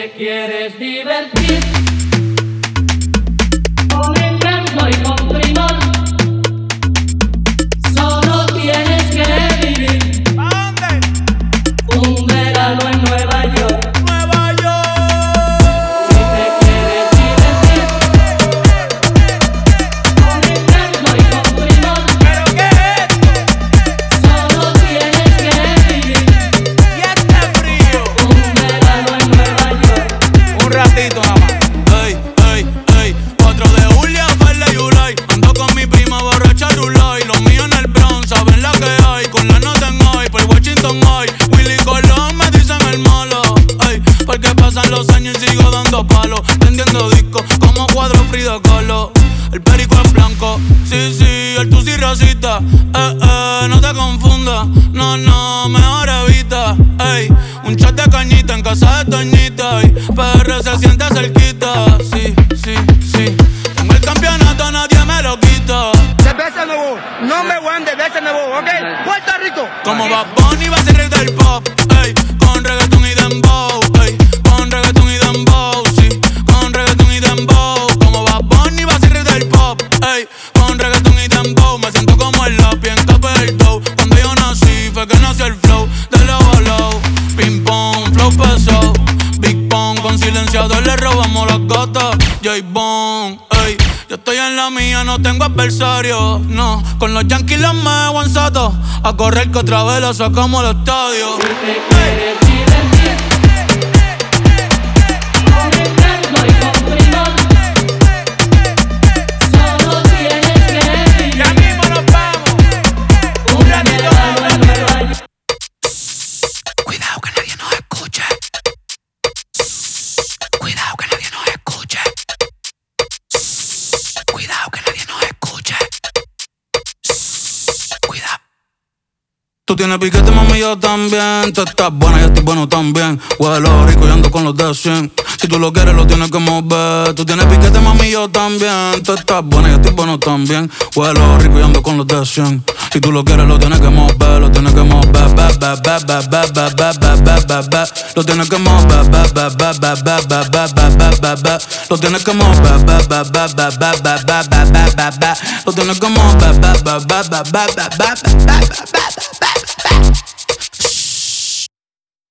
te quieres divertir con Encanto y con Primor, solo tienes que vivir. ¿A dónde? Un verano en Nueva York. Nueva York. Si te quieres divertir con Encanto y con Primor, ¿Pero qué es esto? solo tienes que vivir. Y este frío. Un verano en Nueva York. Un ratito nada más. Ey, ey, ey. 4 de julio, Verde y Ulay. Ando con mi prima borracha Rulay. Los míos en el Bronx, saben la que hay. Con la nota en hoy, por Washington hoy. Willy Colón me dicen el malo. Ey, porque pasan los años y sigo dando palos. Prendiendo discos como cuadro Frida Kahlo. El perico es blanco, sí, sí, el tusi rosita. No te confundas, no, no, mejor evita. Ey, un shot de cañita en casa de Toñita. Y PR se siente cerquita, sí, sí, sí. Tengo el campeonato, nadie me lo quita. Cerveza Nuevo, number one de Cerveza Nuevo, ¿ok? Puerto Rico. Como Bad Bunny va a ser rey del pop, ey, con reggaeton y dembow, ey, con reggaeton y dembow, sí, con reggaeton y dembow. Como Bad Bunny va a ser rey del pop, ey, con reggaeton y dembow. Me siento como el lápiz en capa del dough. Cuando yo nací fue que nació el flow de low a low. Ping pong, flow pesado, Big Pong, con silenciador le robamos las gatas. J-Bone, ey, yo estoy en la mía, no tengo adversario, no. Con los Yankees los me guanzato, a correr que otra vez la sacamos al estadio. Si te quieres divertir con Encanto y con Primor, solo tienes que vivir. Ya mismo nos vamos, un ratito Verano en más. Nueva York. Cuidado que nadie nos escuche. Cuidado que nadie nos escuche. Cuidado que nadie nos escuche. Cuidado. Tú tienes piquete, mami, yo también. Tú estás buena, yo estoy bueno también. Huelo rico y ando con los de 100. Si tú lo quieres, lo tienes que mover. Tú tienes piquete, mami, yo también. Tú estás buena, yo estoy bueno también. Huelo rico y ando con los de 100. Si tú lo quieres, lo tienes que mover. Lo tienes que mover. Lo tienes que mover. Lo tienes que mover. Lo tienes que mover.